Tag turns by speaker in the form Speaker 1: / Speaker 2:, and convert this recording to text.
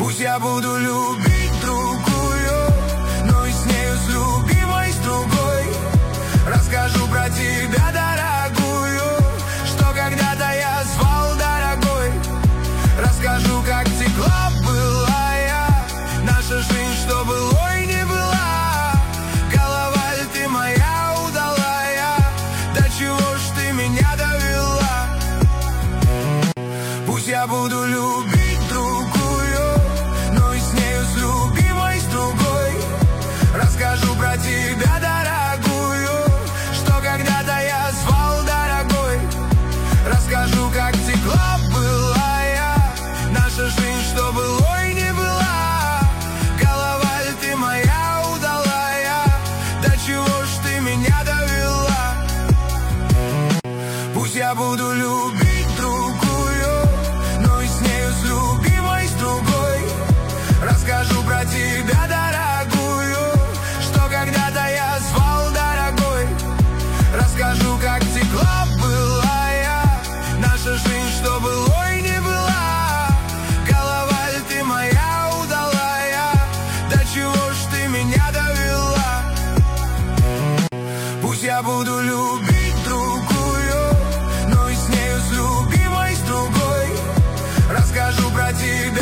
Speaker 1: Пусть я буду любить другую, но и с нею, с любимой, с другой. Расскажу про тебя, дорогую, что когда-то я звал дорогой. Расскажу, как текла былая наша жизнь, что былой не была. Голова ли ты моя удалая, до чего ж ты меня довела? Пусть я буду любить другую, но и с нею, с любимой, с другой. Расскажу про тебя, дорогую, что когда-то я звал дорогой. Расскажу, как текла былая наша жизнь, что былой не была. Голова ли ты моя удалая, до чего ж ты меня довела? Пусть я буду любить другую, но и с нею, с любимой, с другой. Расскажу про тебя, дорогую, что когда-то я звал дорогой. Расскажу, как текла былая наша жизнь, что былой не была. Голова ли ты моя удалая, до чего ж ты меня довела? Пусть я буду любить другую, но и с нею, с любимой, с другой. Расскажу про тебя,